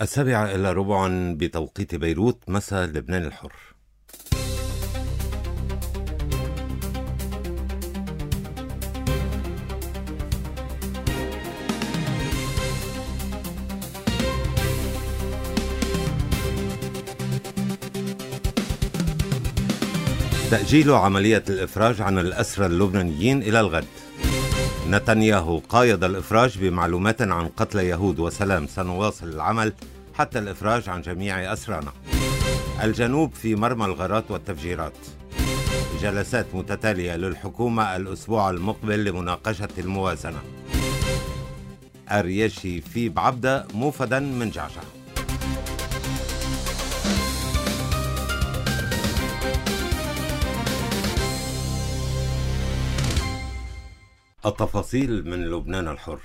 7:15 بتوقيت بيروت، مساء لبنان الحر. تأجيل عملية الإفراج عن الأسرى اللبنانيين إلى الغد. نتنياهو قايض الإفراج بمعلومات عن قتل يهود وسلام: سنواصل العمل حتى الإفراج عن جميع أسرانا. الجنوب في مرمى الغارات والتفجيرات. جلسات متتالية للحكومة الأسبوع المقبل لمناقشة الموازنة. أريشي في بعبدة موفدا من جعجع. التفاصيل من لبنان الحر.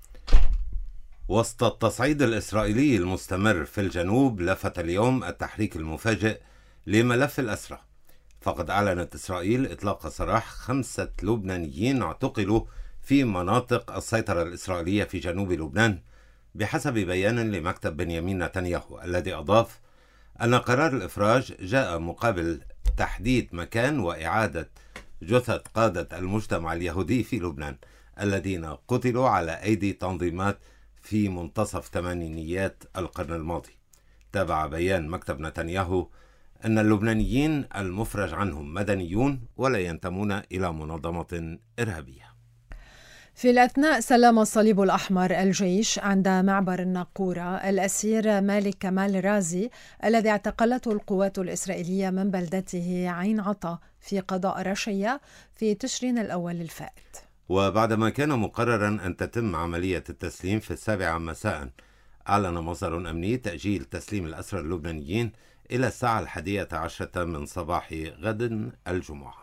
وسط التصعيد الإسرائيلي المستمر في الجنوب، لفت اليوم التحريك المفاجئ لملف الأسرى، فقد أعلنت إسرائيل إطلاق سراح 5 لبنانيين اعتقلوا في مناطق السيطرة الإسرائيلية في جنوب لبنان، بحسب بيان لمكتب بنيامين نتنياهو، الذي أضاف أن قرار الإفراج جاء مقابل تحديد مكان وإعادة جثث قادة المجتمع اليهودي في لبنان الذين قتلوا على أيدي تنظيمات في منتصف ثمانينيات القرن الماضي. تابع بيان مكتب نتنياهو أن اللبنانيين المفرج عنهم مدنيون ولا ينتمون إلى منظمة إرهابية. في الأثناء سلم الصليب الأحمر الجيش عند معبر الناقورة الأسير مالك كمال رازي الذي اعتقلته القوات الإسرائيلية من بلدته عين عطا في قضاء رشية في تشرين الأول الفائت. وبعدما كان مقررا أن تتم عملية التسليم في 7 مساء، أعلن مصدر أمني تأجيل تسليم الأسرى اللبنانيين إلى الساعة 11 من صباح غد الجمعة.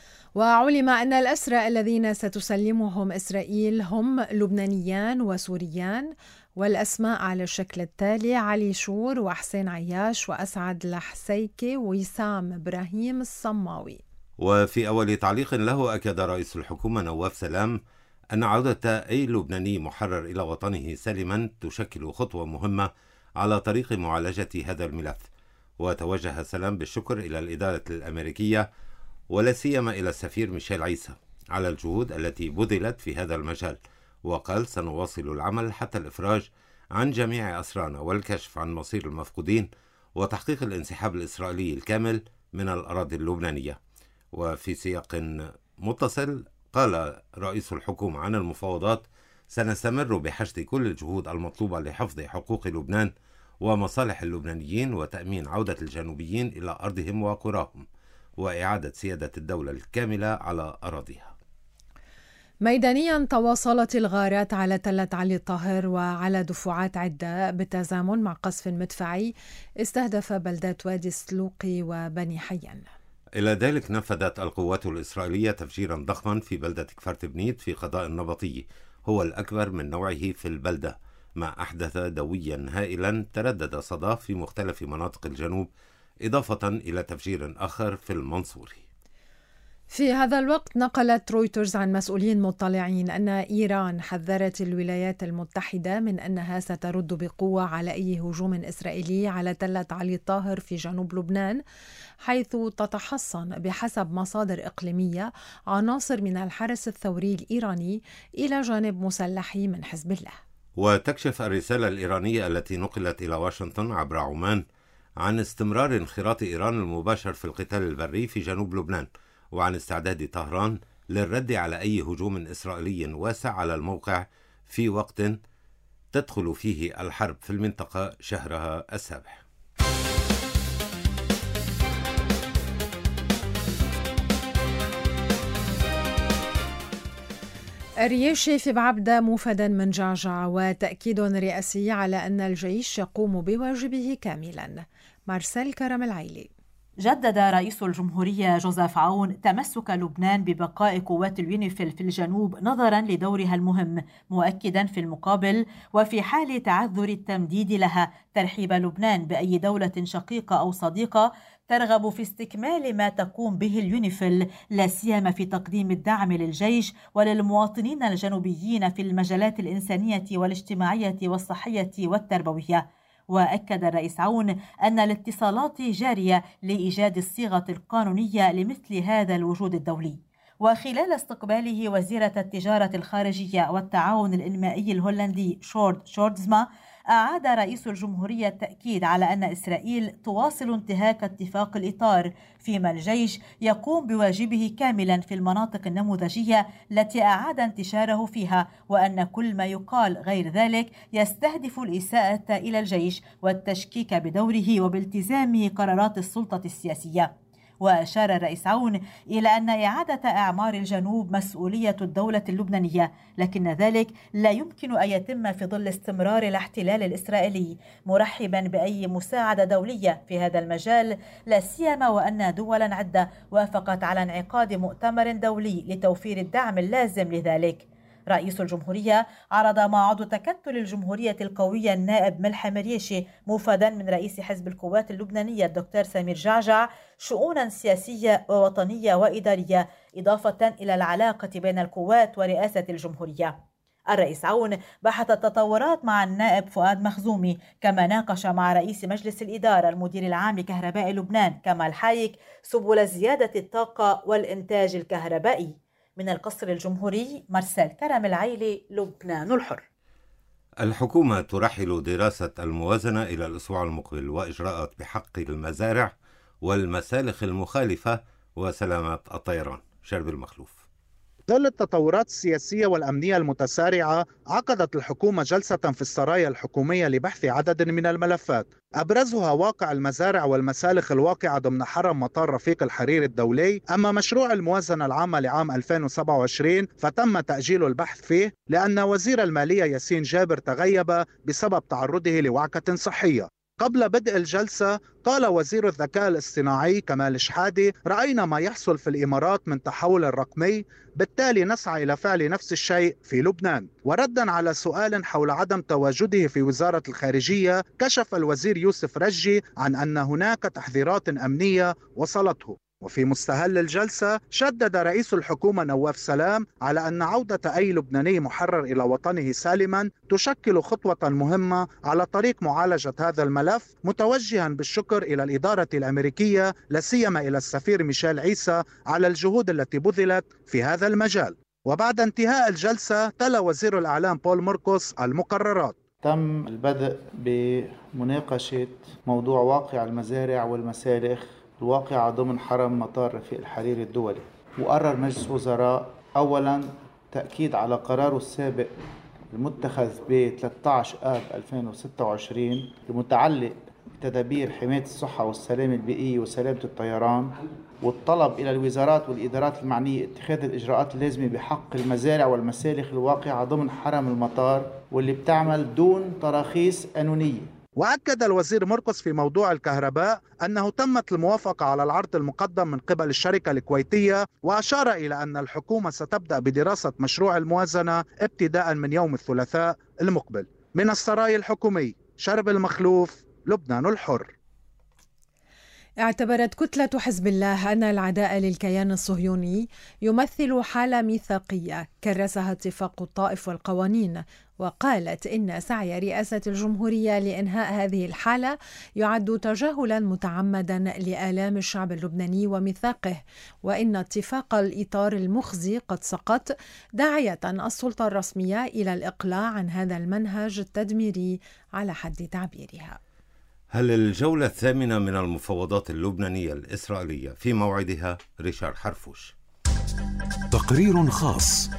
وعلم أن الأسرى الذين ستسلمهم إسرائيل هم لبنانيان وسوريان، والأسماء على الشكل التالي: علي شور وحسين عياش وأسعد الحسيكي ووسام إبراهيم الصماوي. وفي أول تعليق له، أكد رئيس الحكومة نواف سلام أن عودة أي لبناني محرر إلى وطنه سالما تشكل خطوة مهمة على طريق معالجة هذا الملف. وتوجه سلام بالشكر إلى الإدارة الأمريكية ولا سيما إلى السفير ميشيل عيسى على الجهود التي بذلت في هذا المجال، وقال: سنواصل العمل حتى الإفراج عن جميع أسرانا والكشف عن مصير المفقودين وتحقيق الانسحاب الإسرائيلي الكامل من الأراضي اللبنانية. وفي سياق متصل قال رئيس الحكومة عن المفاوضات: سنستمر بحشد كل الجهود المطلوبة لحفظ حقوق لبنان ومصالح اللبنانيين وتأمين عودة الجنوبيين إلى أرضهم وقراهم وإعادة سيادة الدولة الكاملة على أراضيها. ميدانيا تواصلت الغارات على تلة علي الطاهر وعلى دفعات عدة بالتزامن مع قصف مدفعي استهدف بلدات وادي السلوقي وبني حيان. إلى ذلك نفذت القوات الإسرائيلية تفجيرا ضخما في بلدة كفر تبنيت في قضاء النبطي، هو الأكبر من نوعه في البلدة، ما أحدث دويا هائلا تردد صداه في مختلف مناطق الجنوب، إضافة إلى تفجير آخر في المنصوري. في هذا الوقت نقلت رويترز عن مسؤولين مطلعين أن إيران حذرت الولايات المتحدة من أنها سترد بقوة على أي هجوم إسرائيلي على تلة علي الطاهر في جنوب لبنان، حيث تتحصن بحسب مصادر إقليمية عناصر من الحرس الثوري الإيراني إلى جانب مسلحي من حزب الله. وتكشف الرسالة الإيرانية التي نقلت إلى واشنطن عبر عمان عن استمرار انخراط إيران المباشر في القتال البري في جنوب لبنان، وعن استعداد طهران للرد على أي هجوم إسرائيلي واسع على الموقع في وقت تدخل فيه الحرب في المنطقة شهرها السابع. أريشي في بعبدة موفدا من جعجع، وتأكيد رئاسي على أن الجيش يقوم بواجبه كاملا. مارسيل كرم العيلي. جدد رئيس الجمهورية جوزيف عون تمسك لبنان ببقاء قوات اليونيفيل في الجنوب نظرا لدورها المهم، مؤكدا في المقابل وفي حال تعذر التمديد لها ترحيب لبنان بأي دولة شقيقة أو صديقة ترغب في استكمال ما تقوم به اليونيفيل، لا سيما في تقديم الدعم للجيش وللمواطنين الجنوبيين في المجالات الإنسانية والاجتماعية والصحية والتربوية. وأكد الرئيس عون أن الاتصالات جارية لإيجاد الصيغة القانونية لمثل هذا الوجود الدولي. وخلال استقباله وزيرة التجارة الخارجية والتعاون الإنمائي الهولندي شورد شوردزما، أعاد رئيس الجمهورية التأكيد على أن إسرائيل تواصل انتهاك اتفاق الإطار، فيما الجيش يقوم بواجبه كاملا في المناطق النموذجية التي أعاد انتشاره فيها، وأن كل ما يقال غير ذلك يستهدف الإساءة إلى الجيش والتشكيك بدوره وبالتزام قرارات السلطة السياسية. وأشار الرئيس عون إلى أن إعادة إعمار الجنوب مسؤولية الدولة اللبنانية، لكن ذلك لا يمكن أن يتم في ظل استمرار الاحتلال الإسرائيلي، مرحبا بأي مساعدة دولية في هذا المجال، لا سيما وأن دولا عدة وافقت على انعقاد مؤتمر دولي لتوفير الدعم اللازم لذلك. رئيس الجمهورية عرض مع عضو تكتل الجمهورية القوية النائب ملحم ريشي موفدا من رئيس حزب القوات اللبنانية الدكتور سمير جعجع شؤونا سياسية ووطنية وإدارية، إضافة إلى العلاقة بين القوات ورئاسة الجمهورية. الرئيس عون بحث التطورات مع النائب فؤاد مخزومي، كما ناقش مع رئيس مجلس الإدارة المدير العام لكهرباء لبنان كمال حايك سبل زيادة الطاقة والإنتاج الكهربائي. من القصر الجمهوري مرسال كرم العيلي، لبنان الحر. الحكومة ترحل دراسة الموازنة إلى الأسبوع المقبل وإجراءات بحق المزارع والمسالخ المخالفة وسلامة الطيران. شرب المخلوف. ظل التطورات السياسية والأمنية المتسارعة، عقدت الحكومة جلسة في السرايا الحكومية لبحث عدد من الملفات، أبرزها واقع المزارع والمسالخ الواقعة ضمن حرم مطار رفيق الحريري الدولي. أما مشروع الموازنة العامة لعام 2027 فتم تأجيل البحث فيه لأن وزير المالية ياسين جابر تغيب بسبب تعرضه لوعكة صحية. قبل بدء الجلسة قال وزير الذكاء الاصطناعي كمال شحادة: رأينا ما يحصل في الإمارات من تحول رقمي، بالتالي نسعى إلى فعل نفس الشيء في لبنان. وردا على سؤال حول عدم تواجده في وزارة الخارجية، كشف الوزير يوسف رجي عن أن هناك تحذيرات أمنية وصلته. وفي مستهل الجلسة شدد رئيس الحكومة نواف سلام على أن عودة أي لبناني محرر إلى وطنه سالما تشكل خطوة مهمة على طريق معالجة هذا الملف، متوجها بالشكر إلى الإدارة الأمريكية لا سيما إلى السفير ميشيل عيسى على الجهود التي بذلت في هذا المجال. وبعد انتهاء الجلسة تلا وزير الإعلام بول موركوس المقررات. تم البدء بمناقشة موضوع واقع المزارع والمسالخ الواقعة ضمن حرم مطار رفيق الحريري الدولي. وقرر مجلس وزراء أولا تأكيد على قراره السابق المتخذ ب 13 آب 2026 المتعلق بتدابير حماية الصحة والسلامة البيئية وسلامة الطيران، والطلب إلى الوزارات والإدارات المعنية اتخاذ الإجراءات اللازمة بحق المزارع والمسالخ الواقعة ضمن حرم المطار واللي بتعمل دون تراخيص قانونية. وأكد الوزير مرقس في موضوع الكهرباء أنه تمت الموافقة على العرض المقدم من قبل الشركة الكويتية، وأشار إلى أن الحكومة ستبدأ بدراسة مشروع الموازنة ابتداء من يوم الثلاثاء المقبل. من السراي الحكومي، شرب المخلوف، لبنان الحر. اعتبرت كتلة حزب الله أن العداء للكيان الصهيوني يمثل حالة ميثاقية كرسها اتفاق الطائف والقوانين، وقالت إن سعي رئاسة الجمهورية لإنهاء هذه الحالة يعد تجاهلا متعمدا لآلام الشعب اللبناني وميثاقه، وإن اتفاق الإطار المخزي قد سقط، داعية السلطة الرسمية إلى الإقلاع عن هذا المنهج التدميري على حد تعبيرها. هل الجولة الثامنة من المفاوضات اللبنانية الإسرائيلية في موعدها؟ ريشارد حرفوش. تقرير خاص.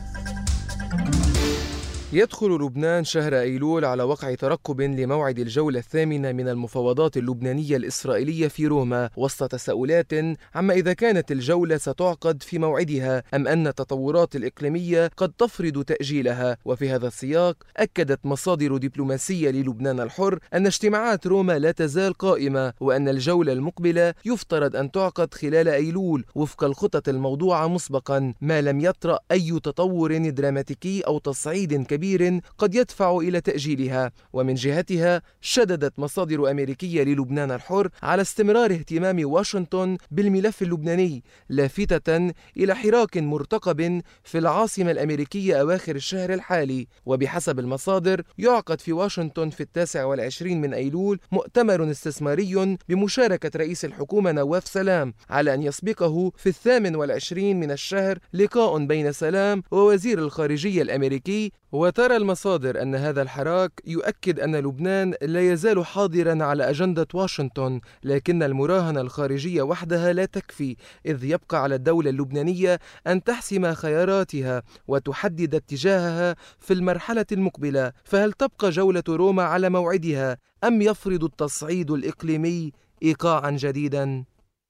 يدخل لبنان شهر أيلول على وقع ترقب لموعد الجولة الثامنة من المفاوضات اللبنانية الإسرائيلية في روما، وسط تساؤلات عما إذا كانت الجولة ستعقد في موعدها أم أن التطورات الإقليمية قد تفرض تأجيلها. وفي هذا السياق أكدت مصادر دبلوماسية للبنان الحر أن اجتماعات روما لا تزال قائمة، وأن الجولة المقبلة يفترض أن تعقد خلال أيلول وفق الخطط الموضوعة مسبقا، ما لم يطرأ أي تطور دراماتيكي أو تصعيد كبير كبير قد يدفع إلى تأجيلها. ومن جهتها شددت مصادر أمريكية للبنان الحر على استمرار اهتمام واشنطن بالملف اللبناني، لافتة إلى حراك مرتقب في العاصمة الأمريكية أواخر الشهر الحالي. وبحسب المصادر يعقد في واشنطن في 29 من أيلول مؤتمر استثماري بمشاركة رئيس الحكومة نواف سلام، على أن يسبقه في 28 من الشهر لقاء بين سلام ووزير الخارجية الأمريكي. وترى المصادر أن هذا الحراك يؤكد أن لبنان لا يزال حاضرا على أجندة واشنطن، لكن المراهنة الخارجية وحدها لا تكفي، إذ يبقى على الدولة اللبنانية أن تحسم خياراتها وتحدد اتجاهها في المرحلة المقبلة. فهل تبقى جولة روما على موعدها أم يفرض التصعيد الإقليمي إيقاعا جديدا؟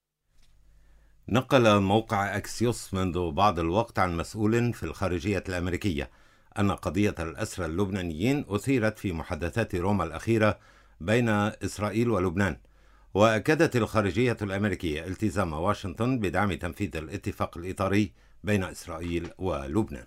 نقل موقع أكسيوس منذ بعض الوقت عن مسؤول في الخارجية الأمريكية أن قضية الأسرى اللبنانيين أثيرت في محادثات روما الأخيرة بين إسرائيل ولبنان، وأكدت الخارجية الأمريكية التزام واشنطن بدعم تنفيذ الاتفاق الإطاري بين إسرائيل ولبنان.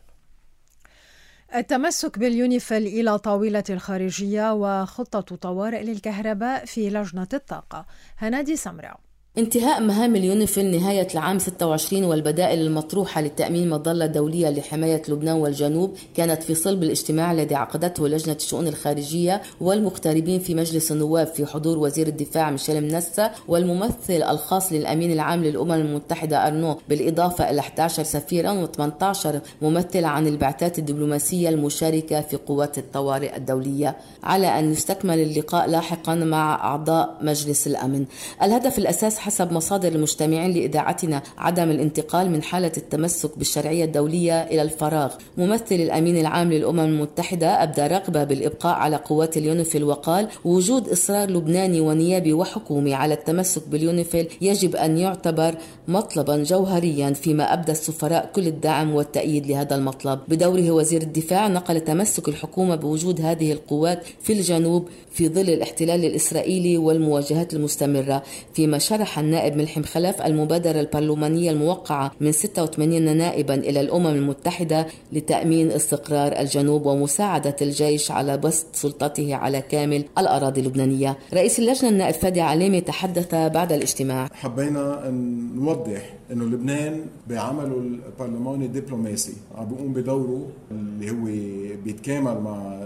التمسك باليونيفيل إلى طاولة الخارجية وخطة طوارئ للكهرباء في لجنة الطاقة. هنادي سمرة. انتهاء مهام اليونيفيل نهاية العام 26 والبدائل المطروحة لتأمين مظلة دولية لحماية لبنان والجنوب كانت في صلب الاجتماع الذي عقدته لجنة الشؤون الخارجية والمقتربين في مجلس النواب في حضور وزير الدفاع ميشيل منسى والممثل الخاص للأمين العام للأمم المتحدة أرنو، بالإضافة إلى 11 سفيرا و18 ممثل عن البعثات الدبلوماسية المشاركة في قوات الطوارئ الدولية، على أن يستكمل اللقاء لاحقا مع أعضاء مجلس الأمن. الهدف الأساس حسب مصادر المجتمعين لإذاعتنا عدم الانتقال من حالة التمسك بالشرعية الدولية إلى الفراغ. ممثل الأمين العام للأمم المتحدة أبدى رغبة بالإبقاء على قوات اليونيفيل، وقال وجود إصرار لبناني ونيابي وحكومي على التمسك باليونيفيل يجب أن يعتبر مطلبا جوهريا، فيما أبدى السفراء كل الدعم والتأييد لهذا المطلب. بدوره وزير الدفاع نقل تمسك الحكومة بوجود هذه القوات في الجنوب في ظل الاحتلال الإسرائيلي والمواجهات المستمرة، فيما شرح النائب ملحم خلف المبادرة البرلمانية الموقعة من 86 نائبا إلى الأمم المتحدة لتأمين استقرار الجنوب ومساعدة الجيش على بسط سلطته على كامل الأراضي اللبنانية. رئيس اللجنة النائب فادي عليمي تحدث بعد الاجتماع. حبينا أن نوضح أنه لبنان بعمله البرلماني الدبلوماسي عم بيقوم بدوره اللي هو بيتكامل مع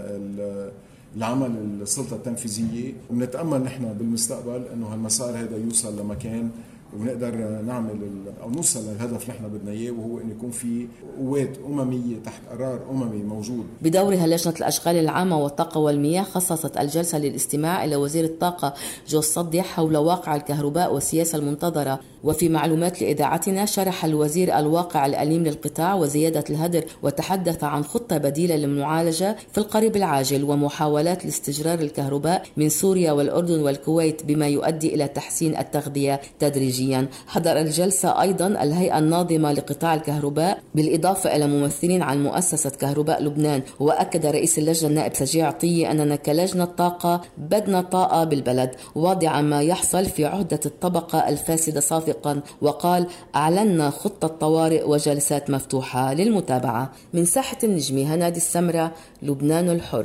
العمل السلطة التنفيذية، ونتأمل نحن بالمستقبل أنه هالمسار هذا يوصل لمكان ونقدر نعمل أو نوصل للهدف نحن بدنا إياه، وهو أن يكون في قوات أممية تحت قرار أممي موجود. بدورها لجنة الأشغال العامة والطاقة والمياه خصصت الجلسة للاستماع إلى وزير الطاقة جو الصديح حول واقع الكهرباء والسياسة المنتظرة. وفي معلومات لإذاعتنا شرح الوزير الواقع الأليم للقطاع وزيادة الهدر، وتحدث عن خطة بديلة للمعالجة في القريب العاجل ومحاولات لاستجرار الكهرباء من سوريا والأردن والكويت بما يؤدي إلى تحسين التغذية تدريجيا. حضر الجلسة أيضا الهيئة الناظمة لقطاع الكهرباء بالإضافة إلى ممثلين عن مؤسسة كهرباء لبنان. وأكد رئيس اللجنة النائب سجيع عطية أننا كلجنة طاقة بدنا طاقة بالبلد، واضعا ما يحصل في عهدة الطبقة الفاسدة صافقا، وقال أعلنا خطة طوارئ وجلسات مفتوحة للمتابعة. من ساحة النجمي هنادي السمرة، لبنان الحر.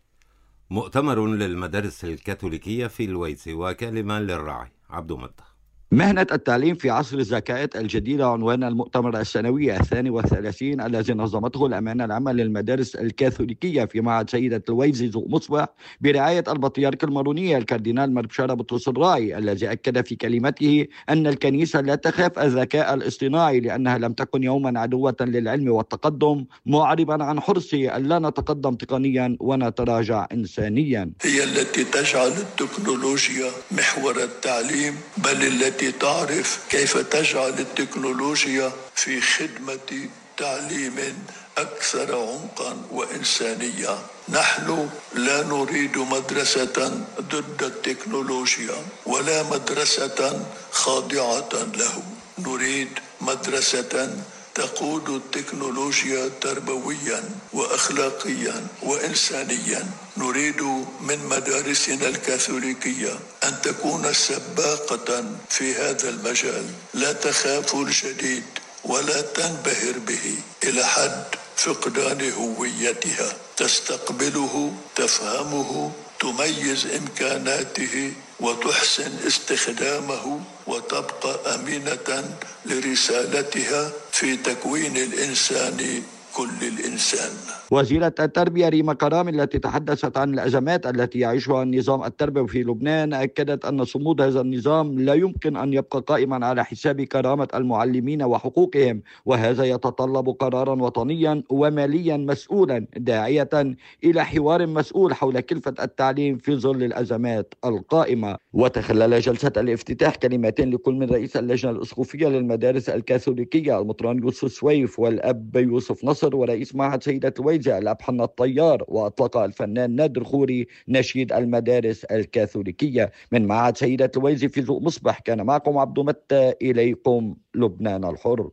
مؤتمر للمدارس الكاثوليكية في الويسي وكلمة للراعي عبدو مدة. مهنة التعليم في عصر الذكاءات الجديدة عنوان المؤتمر السنوي 32 الذي نظمته الأمانة العامة للمدارس الكاثوليكية في معهد سيدة الويزي ذو مصبح برعاية البطريرك المارونية الكاردينال مربشارة بطرس الراعي، الذي أكد في كلمته أن الكنيسة لا تخاف الذكاء الاصطناعي لأنها لم تكن يوما عدوة للعلم والتقدم، معربا عن حرصه أن لا نتقدم تقنيا ونتراجع إنسانيا. هي التي تجعل التكنولوجيا محور التعليم، بل التي تعرف كيف تجعل التكنولوجيا في خدمة تعليم أكثر عمقا وإنسانية. نحن لا نريد مدرسة ضد التكنولوجيا ولا مدرسة خاضعة له، نريد مدرسة تقود التكنولوجيا تربويا وأخلاقيا وإنسانيا. نريد من مدارسنا الكاثوليكية أن تكون سباقة في هذا المجال، لا تخاف الجديد ولا تنبهر به إلى حد فقدان هويتها. تستقبله، تفهمه، تميز إمكاناته وتحسن استخدامه، وتبقى أمينة لرسالتها في تكوين الإنسان كل الإنسان. وزيرة التربية ريما كرام التي تحدثت عن الأزمات التي يعيشها النظام التربوي في لبنان أكدت أن صمود هذا النظام لا يمكن أن يبقى قائما على حساب كرامة المعلمين وحقوقهم، وهذا يتطلب قرارا وطنيا وماليا مسؤولا داعية إلى حوار مسؤول حول كلفة التعليم في ظل الأزمات القائمة. وتخلل جلسة الافتتاح كلمتين لكل من رئيس اللجنة الأسقفية للمدارس الكاثوليكية المطران يوسف سويف والأب يوسف نصر ورئيس معهد سيدة الويزة الأب حنا الطيار، وأطلق الفنان نادر خوري نشيد المدارس الكاثوليكية. من معهد سيدة الويزة في ذوق مصبح كان معكم عبد متى، إليكم لبنان الحر.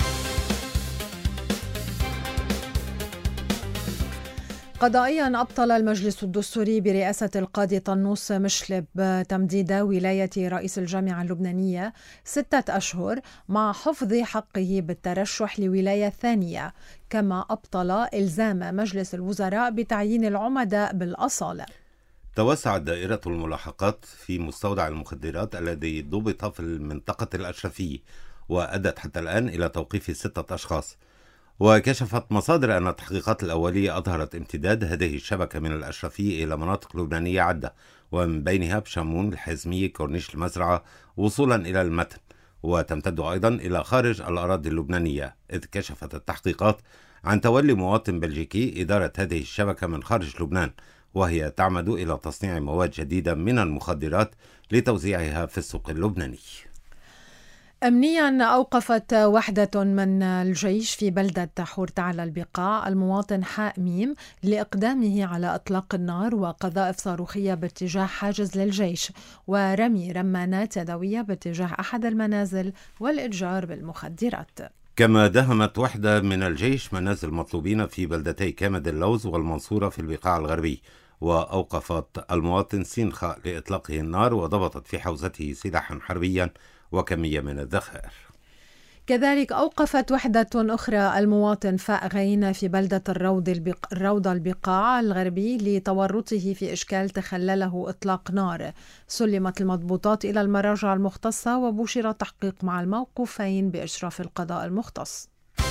قضائيا أبطل المجلس الدستوري برئاسة القاضي طنوس مشلب تمديد ولاية رئيس الجامعة اللبنانية 6 أشهر مع حفظ حقه بالترشح لولاية ثانية، كما أبطل إلزام مجلس الوزراء بتعيين العمداء بالأصالة. توسعت دائرة الملاحقات في مستودع المخدرات الذي ضبط في المنطقة الأشرفية، وأدت حتى الآن إلى توقيف 6 أشخاص. وكشفت مصادر أن التحقيقات الأولية أظهرت امتداد هذه الشبكة من الأشرفية إلى مناطق لبنانية عدة، ومن بينها بشمون، الحزمية، كورنيش المزرعة، وصولا إلى المتن، وتمتد أيضا إلى خارج الأراضي اللبنانية، إذ كشفت التحقيقات عن تولي مواطن بلجيكي إدارة هذه الشبكة من خارج لبنان، وهي تعمد إلى تصنيع مواد جديدة من المخدرات لتوزيعها في السوق اللبناني. أمنيا أوقفت وحدة من الجيش في بلدة حورت على البقاع المواطن حاء ميم لإقدامه على إطلاق النار وقذائف صاروخية باتجاه حاجز للجيش ورمي رمانات يدوية باتجاه أحد المنازل والإتجار بالمخدرات. كما دهمت وحدة من الجيش منازل مطلوبين في بلدتي كامد اللوز والمنصورة في البقاع الغربي، وأوقفت المواطن سينخاء لإطلاقه النار وضبطت في حوزته سلاحا حربيا وكمية من الذخائر. كذلك أوقفت وحدة أخرى المواطن فاء غين في بلدة الروضة البقاع الغربي لتورطه في إشكال تخلله إطلاق نار. سلمت المضبوطات إلى المراجع المختصة وبشر التحقيق مع الموقوفين بإشراف القضاء المختص.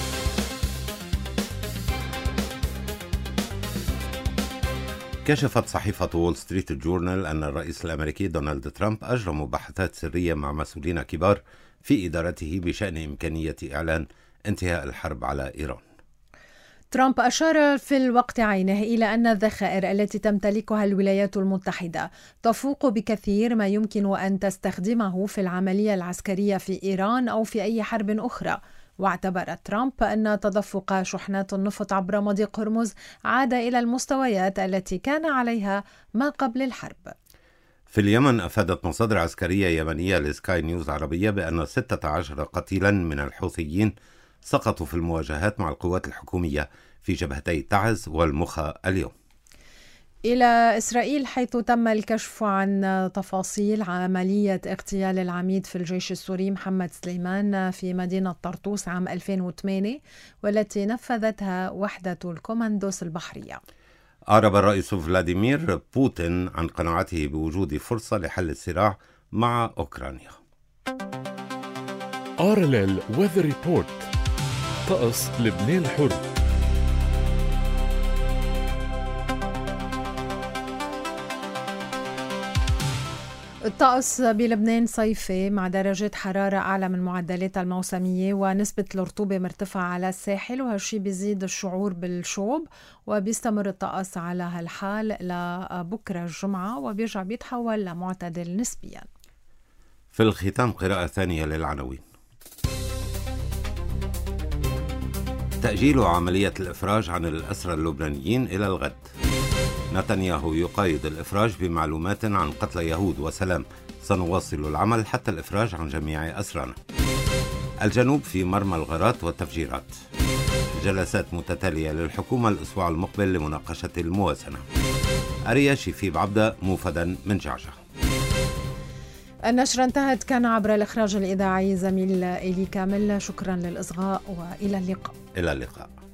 كشفت صحيفة وول ستريت جورنال أن الرئيس الأمريكي دونالد ترامب أجرى مباحثات سرية مع مسؤولين كبار في إدارته بشأن إمكانية إعلان انتهاء الحرب على إيران. ترامب أشار في الوقت عينه إلى أن الذخائر التي تمتلكها الولايات المتحدة تفوق بكثير ما يمكن أن تستخدمه في العملية العسكرية في إيران أو في أي حرب أخرى. واعتبر ترامب أن تدفق شحنات النفط عبر مضيق هرمز عاد إلى المستويات التي كان عليها ما قبل الحرب. في اليمن أفادت مصادر عسكرية يمنية لسكاي نيوز عربية بأن 16 قتيلا من الحوثيين سقطوا في المواجهات مع القوات الحكومية في جبهتي تعز والمخا اليوم. إلى إسرائيل، حيث تم الكشف عن تفاصيل عملية اغتيال العميد في الجيش السوري محمد سليمان في مدينة طرطوس عام 2008 والتي نفذتها وحدة الكوماندوس البحرية. أعرب الرئيس فلاديمير بوتين عن قناعته بوجود فرصة لحل الصراع مع أوكرانيا. RLL Weather Report. طقس لبنان الحر. الطقس بلبنان صيفي مع درجة حرارة أعلى من معدلات الموسمية ونسبة الرطوبة مرتفعة على الساحل، وهالشي بيزيد الشعور بالشوب، وبيستمر الطقس على هالحال لبكرة الجمعة وبيرجع بيتحول لمعتدل نسبيا. في الختام قراءة ثانية للعناوين. تأجيل عملية الإفراج عن الأسرى اللبنانيين إلى الغد. نتنياهو يقايض الإفراج بمعلومات عن قتل يهود وسلام. سنواصل العمل حتى الإفراج عن جميع أسرانا. الجنوب في مرمى الغارات والتفجيرات. جلسات متتالية للحكومة الأسبوع المقبل لمناقشة الموازنة. أرياشي في بعبدة موفدا من جعجع. النشرة انتهت، كان عبر الإخراج الإذاعي زميل إيلي كامل. شكرا للإصغاء وإلى اللقاء. إلى اللقاء.